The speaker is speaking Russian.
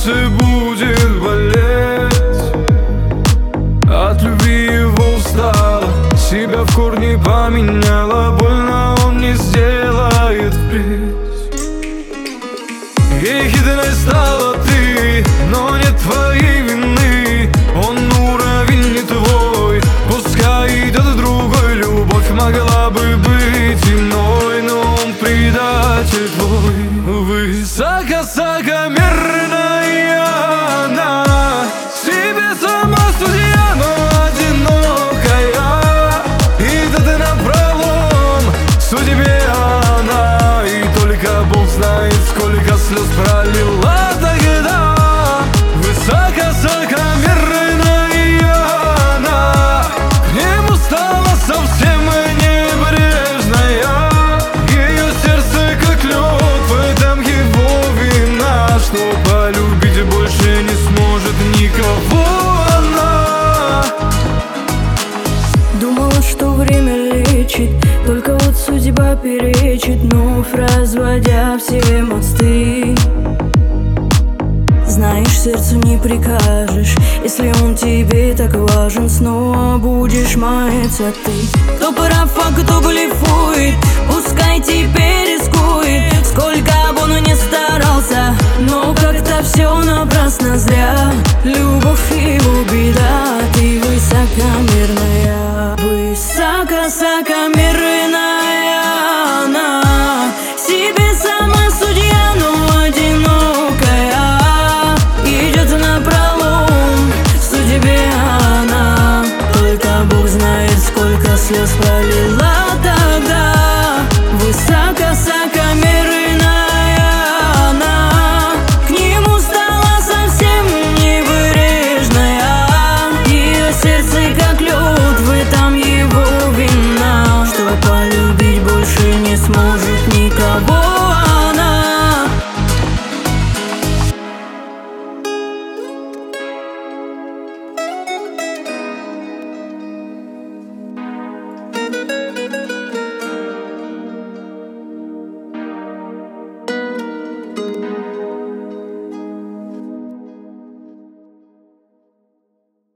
сердце будет болеть. От любви его устала, себя в корне поменяла. Больно он не сделает впредь. Ехидной стала ты, но нет твоей вины. Он уровень не твой, пускай идет другой. Любовь могла бы быть иной, но он предатель твой. Высокомерная она, себе сама судья, но одинокая. Идет напролом судьбе она, и только Бог знает, сколько слез пролила тогда. Высокомерная она, к нему стала совсем небрежная. Ее сердце как лед, в этом его вина, что полюбить больше не сможет никого она. Думала, что время лечит, только вот судьба перечит, вновь разводя все мосты. Знаешь, сердцу не прикажешь, если он тебе так важен, снова будешь маяться ты. Кто прав, а кто блефует, пускай теперь рискует. Сколько бы он ни старался, но как-то все напрасно зря. Любовь его беда, ты высокомерная. Высокомерная она, себе сама судья, но одинокая. Идет напролом судьбе она, только Бог знает, сколько слез пролила тогда.